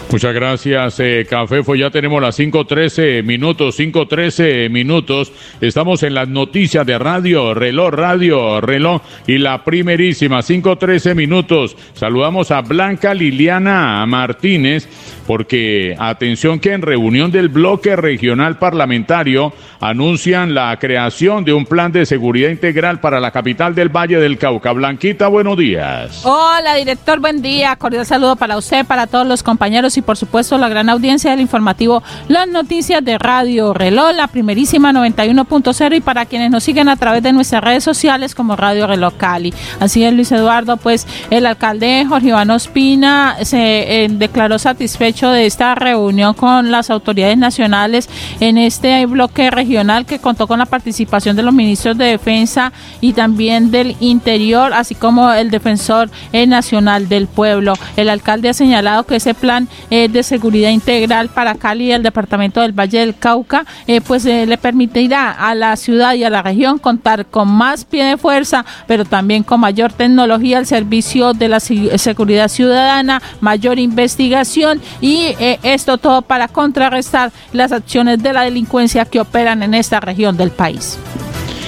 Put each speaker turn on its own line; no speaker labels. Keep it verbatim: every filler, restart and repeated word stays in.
Muchas gracias, eh, Cafefo. Ya tenemos las cinco trece minutos, cinco trece minutos. Estamos en las noticias de Radio Reloj, Radio Reloj y la primerísima, cinco trece minutos. Saludamos a Blanca Liliana Martínez porque, atención, que en reunión del bloque regional parlamentario anuncian la creación de un plan de seguridad integral para la capital del Valle del Cauca. Blanquita, buenos días.
Hola, director, buen día. Cordial saludo para usted, para todos los compañeros y por supuesto la gran audiencia del informativo Las Noticias de Radio Reloj, la primerísima noventa y uno punto cero, y para quienes nos siguen a través de nuestras redes sociales como Radio Reloj Cali. Así es, Luis Eduardo, pues el alcalde Jorge Iván Ospina se eh, declaró satisfecho de esta reunión con las autoridades nacionales en este bloque regional que contó con la participación de los ministros de Defensa y también del Interior, así como el defensor eh, nacional del pueblo. El alcalde ha señalado que ese plan eh, de seguridad integral para Cali y el departamento del Valle del Cauca eh, pues eh, le permitirá a la ciudad y a la región contar con más pie de fuerza, pero también con mayor tecnología al servicio de la seguridad ciudadana, mayor investigación y eh, esto todo para contrarrestar las acciones de la delincuencia que operan en esta región del país.